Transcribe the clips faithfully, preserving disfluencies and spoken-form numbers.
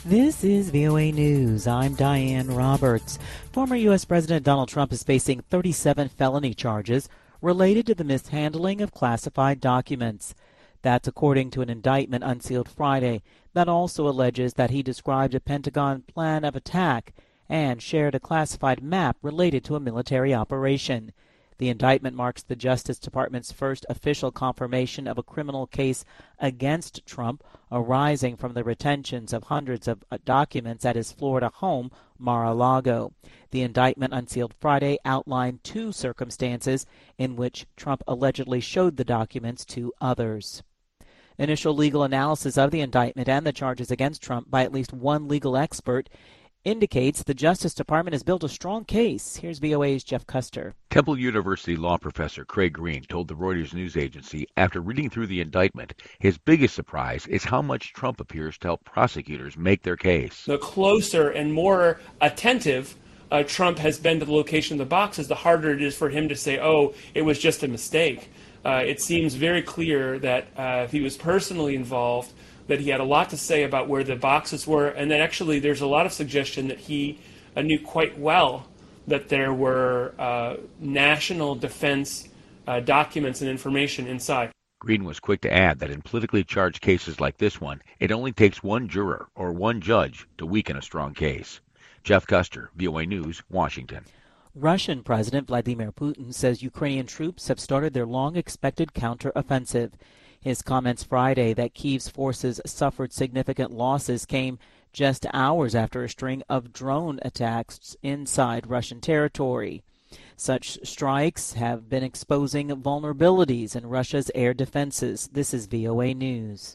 This is V O A News. I'm Diane Roberts. Former U S. President Donald Trump is facing thirty-seven felony charges related to the mishandling of classified documents. That's according to an indictment unsealed Friday that also alleges that he described a Pentagon plan of attack and shared a classified map related to a military operation. The indictment marks the Justice Department's first official confirmation of a criminal case against Trump arising from the retentions of hundreds of documents at his Florida home, Mar-a-Lago. The indictment unsealed Friday outlined two circumstances in which Trump allegedly showed the documents to others. Initial legal analysis of the indictment and the charges against Trump by at least one legal expert indicates the Justice Department has built a strong case. Here's V O A's Jeff Custer. Temple University law professor Craig Green told the Reuters news agency after reading through the indictment, his biggest surprise is how much Trump appears to help prosecutors make their case. The closer and more attentive uh, Trump has been to the location of the boxes, the harder it is for him to say, oh, it was just a mistake. Uh, it seems very clear that uh, if he was personally involved, that he had a lot to say about where the boxes were, and that actually there's a lot of suggestion that he uh, knew quite well that there were uh, national defense uh, documents and information inside. Green was quick to add that in politically charged cases like this one, it only takes one juror or one judge to weaken a strong case. Jeff Custer, V O A News, Washington. Russian President Vladimir Putin says Ukrainian troops have started their long-expected counteroffensive. His comments Friday that Kyiv's forces suffered significant losses came just hours after a string of drone attacks inside Russian territory. Such strikes have been exposing vulnerabilities in Russia's air defenses. This is V O A News.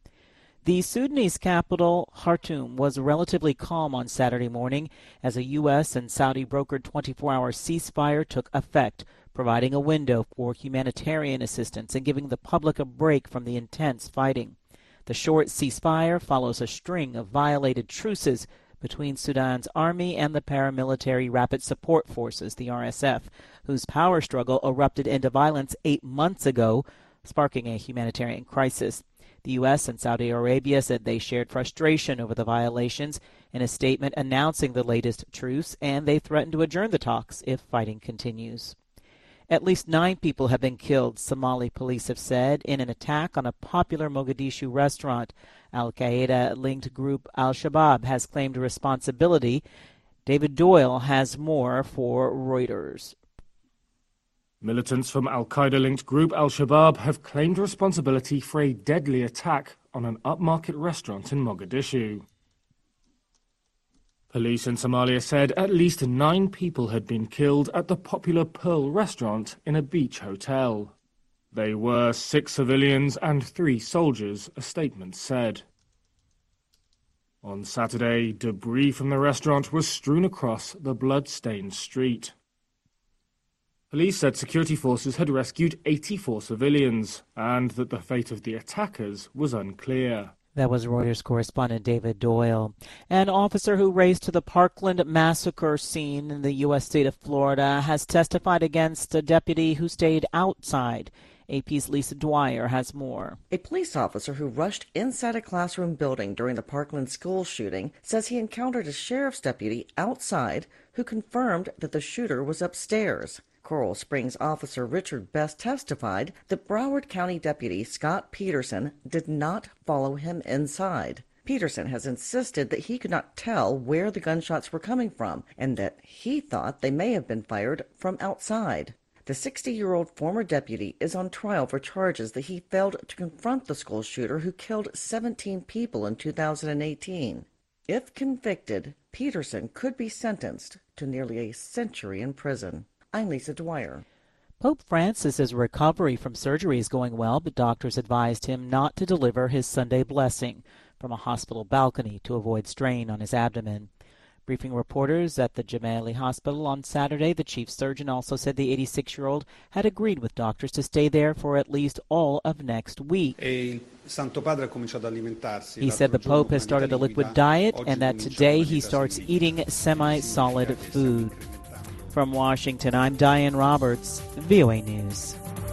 The Sudanese capital, Khartoum, was relatively calm on Saturday morning as a U S and Saudi-brokered twenty-four hour ceasefire took effect, providing a window for humanitarian assistance and giving the public a break from the intense fighting. The short ceasefire follows a string of violated truces between Sudan's army and the paramilitary Rapid Support Forces, the R S F, whose power struggle erupted into violence eight months ago, sparking a humanitarian crisis. The U S and Saudi Arabia said they shared frustration over the violations in a statement announcing the latest truce, and they threatened to adjourn the talks if fighting continues. At least nine people have been killed, Somali police have said, in an attack on a popular Mogadishu restaurant. Al-Qaeda-linked group Al-Shabaab has claimed responsibility. David Doyle has more for Reuters. Militants from Al-Qaeda-linked group Al-Shabaab have claimed responsibility for a deadly attack on an upmarket restaurant in Mogadishu. Police in Somalia said at least nine people had been killed at the popular Pearl restaurant in a beach hotel. They were six civilians and three soldiers, a statement said. On Saturday, debris from the restaurant was strewn across the blood-stained street. Police said security forces had rescued eighty-four civilians and that the fate of the attackers was unclear. That was Reuters correspondent David Doyle. An officer who raced to the Parkland massacre scene in the U S state of Florida has testified against a deputy who stayed outside. A P's Lisa Dwyer has more. A police officer who rushed inside a classroom building during the Parkland school shooting says he encountered a sheriff's deputy outside who confirmed that the shooter was upstairs. Coral Springs officer Richard Best testified that Broward County Deputy Scott Peterson did not follow him inside. Peterson has insisted that he could not tell where the gunshots were coming from and that he thought they may have been fired from outside. The sixty-year-old former deputy is on trial for charges that he failed to confront the school shooter who killed seventeen people in two thousand eighteen. If convicted, Peterson could be sentenced to nearly a century in prison. I'm Lisa Dwyer. Pope Francis's recovery from surgery is going well, but doctors advised him not to deliver his Sunday blessing from a hospital balcony to avoid strain on his abdomen. Briefing reporters at the Gemelli Hospital on Saturday, the chief surgeon also said the eighty-six-year-old had agreed with doctors to stay there for at least all of next week. He said the Pope has started a liquid diet and that today he starts eating semi-solid food. From Washington, I'm Diane Roberts, V O A News.